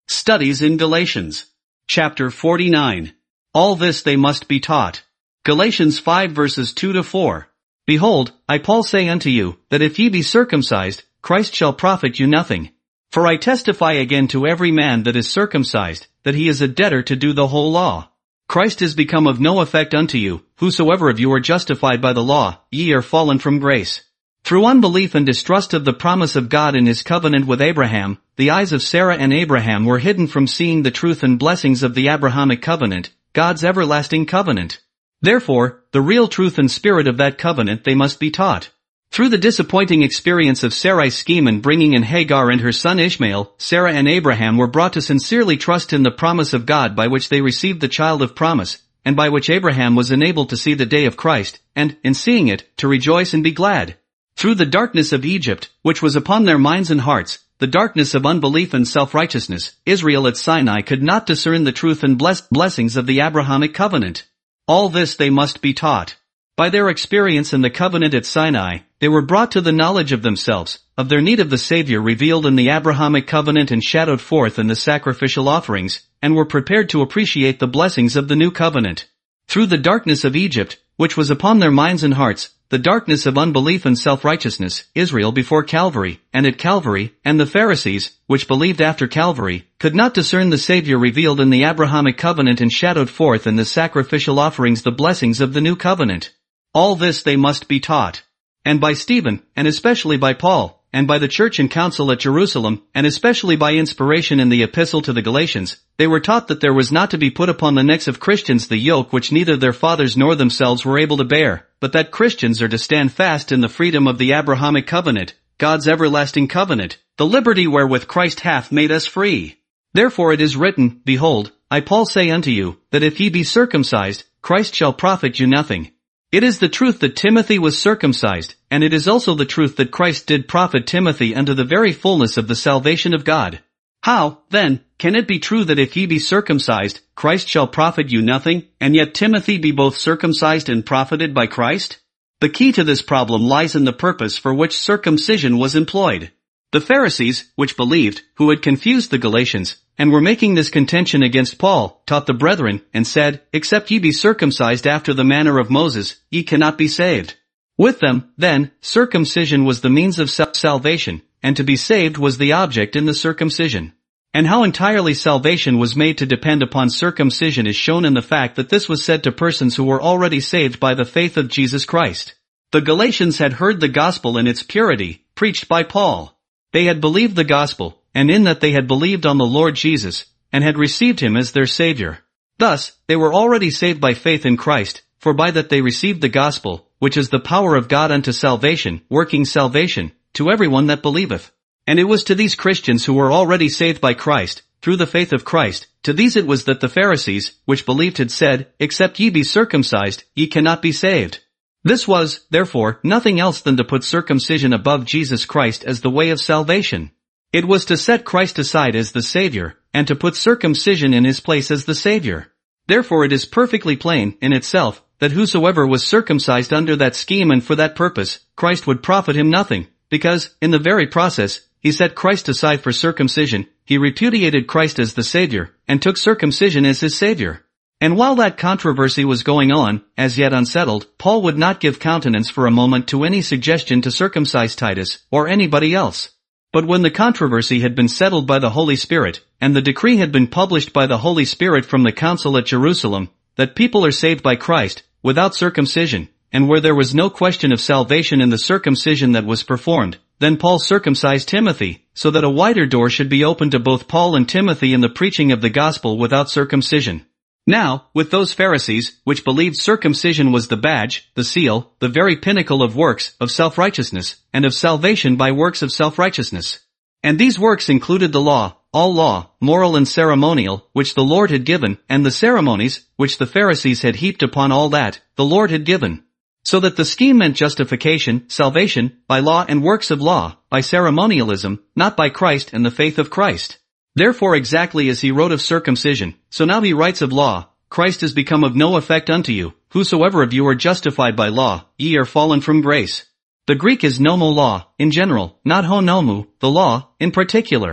Studies in Galatians. Chapter 49. All this they must be taught. Galatians 5 verses 2-4. Behold, I Paul say unto you, that if ye be circumcised, Christ shall profit you nothing. For I testify again to every man that is circumcised, that he is a debtor to do the whole law. Christ is become of no effect unto you, whosoever of you are justified by the law, ye are fallen from grace. Through unbelief and distrust of the promise of God in his covenant with Abraham, the eyes of Sarah and Abraham were hidden from seeing the truth and blessings of the Abrahamic covenant, God's everlasting covenant. Therefore, the real truth and spirit of that covenant they must be taught. Through the disappointing experience of Sarai's scheme in bringing in Hagar and her son Ishmael, Sarah and Abraham were brought to sincerely trust in the promise of God by which they received the child of promise, and by which Abraham was enabled to see the day of Christ, and, in seeing it, to rejoice and be glad. Through the darkness of Egypt, which was upon their minds and hearts, the darkness of unbelief and self-righteousness, Israel at Sinai could not discern the truth and blessings of the Abrahamic covenant. All this they must be taught. By their experience in the covenant at Sinai, they were brought to the knowledge of themselves, of their need of the Savior revealed in the Abrahamic covenant and shadowed forth in the sacrificial offerings, and were prepared to appreciate the blessings of the new covenant. Through the darkness of Egypt, which was upon their minds and hearts, the darkness of unbelief and self-righteousness, Israel before Calvary, and at Calvary, and the Pharisees, which believed after Calvary, could not discern the Savior revealed in the Abrahamic covenant and shadowed forth in the sacrificial offerings the blessings of the new covenant. All this they must be taught. And by Stephen, and especially by Paul, and by the church and council at Jerusalem, and especially by inspiration in the epistle to the Galatians, they were taught that there was not to be put upon the necks of Christians the yoke which neither their fathers nor themselves were able to bear, but that Christians are to stand fast in the freedom of the Abrahamic covenant, God's everlasting covenant, the liberty wherewith Christ hath made us free. Therefore it is written, Behold, I Paul say unto you, that if ye be circumcised, Christ shall profit you nothing. It is the truth that Timothy was circumcised, and it is also the truth that Christ did profit Timothy unto the very fullness of the salvation of God. How, then, can it be true that if ye be circumcised, Christ shall profit you nothing, and yet Timothy be both circumcised and profited by Christ? The key to this problem lies in the purpose for which circumcision was employed. The Pharisees, which believed, who had confused the Galatians, and were making this contention against Paul, taught the brethren, and said, Except ye be circumcised after the manner of Moses, ye cannot be saved. With them, then, circumcision was the means of salvation, and to be saved was the object in the circumcision. And how entirely salvation was made to depend upon circumcision is shown in the fact that this was said to persons who were already saved by the faith of Jesus Christ. The Galatians had heard the gospel in its purity, preached by Paul. They had believed the gospel, and in that they had believed on the Lord Jesus, and had received him as their Savior. Thus, they were already saved by faith in Christ, for by that they received the gospel, which is the power of God unto salvation, working salvation, to everyone that believeth. And it was to these Christians who were already saved by Christ, through the faith of Christ, to these it was that the Pharisees, which believed had said, Except ye be circumcised, ye cannot be saved. This was, therefore, nothing else than to put circumcision above Jesus Christ as the way of salvation. It was to set Christ aside as the Savior, and to put circumcision in his place as the Savior. Therefore it is perfectly plain, in itself, that whosoever was circumcised under that scheme and for that purpose, Christ would profit him nothing, because, in the very process, he set Christ aside for circumcision, he repudiated Christ as the Savior, and took circumcision as his Savior. And while that controversy was going on, as yet unsettled, Paul would not give countenance for a moment to any suggestion to circumcise Titus, or anybody else. But when the controversy had been settled by the Holy Spirit, and the decree had been published by the Holy Spirit from the council at Jerusalem, that people are saved by Christ, without circumcision, and where there was no question of salvation in the circumcision that was performed, then Paul circumcised Timothy, so that a wider door should be opened to both Paul and Timothy in the preaching of the gospel without circumcision. Now, with those Pharisees, which believed circumcision was the badge, the seal, the very pinnacle of works, of self-righteousness, and of salvation by works of self-righteousness. And these works included the law, all law, moral and ceremonial, which the Lord had given, and the ceremonies, which the Pharisees had heaped upon all that, the Lord had given. So that the scheme meant justification, salvation, by law and works of law, by ceremonialism, not by Christ and the faith of Christ. Therefore exactly as he wrote of circumcision, so now he writes of law, Christ is become of no effect unto you, whosoever of you are justified by law, ye are fallen from grace. The Greek is nomo law, in general, not ho nomu, the law, in particular.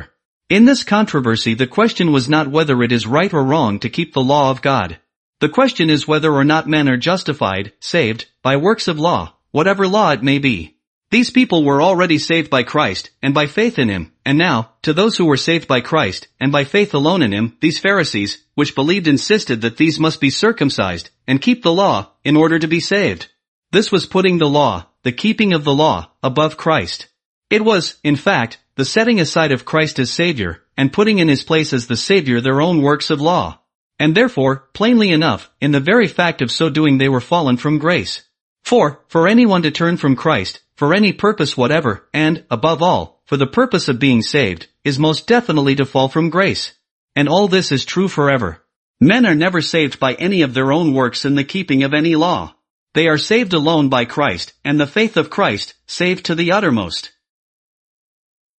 In this controversy the question was not whether it is right or wrong to keep the law of God. The question is whether or not men are justified, saved, by works of law, whatever law it may be. These people were already saved by Christ, and by faith in Him, and now, to those who were saved by Christ, and by faith alone in Him, these Pharisees, which believed insisted that these must be circumcised, and keep the law, in order to be saved. This was putting the law, the keeping of the law, above Christ. It was, in fact, the setting aside of Christ as Savior, and putting in His place as the Savior their own works of law. And therefore, plainly enough, in the very fact of so doing they were fallen from grace. For anyone to turn from Christ, for any purpose whatever, and, above all, for the purpose of being saved, is most definitely to fall from grace. And all this is true forever. Men are never saved by any of their own works in the keeping of any law. They are saved alone by Christ, and the faith of Christ, saved to the uttermost.